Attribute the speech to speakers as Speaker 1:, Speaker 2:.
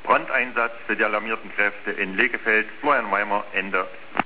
Speaker 1: Fronteinsatz für die alarmierten Kräfte in Legefeld, Florian Weimer, Ende.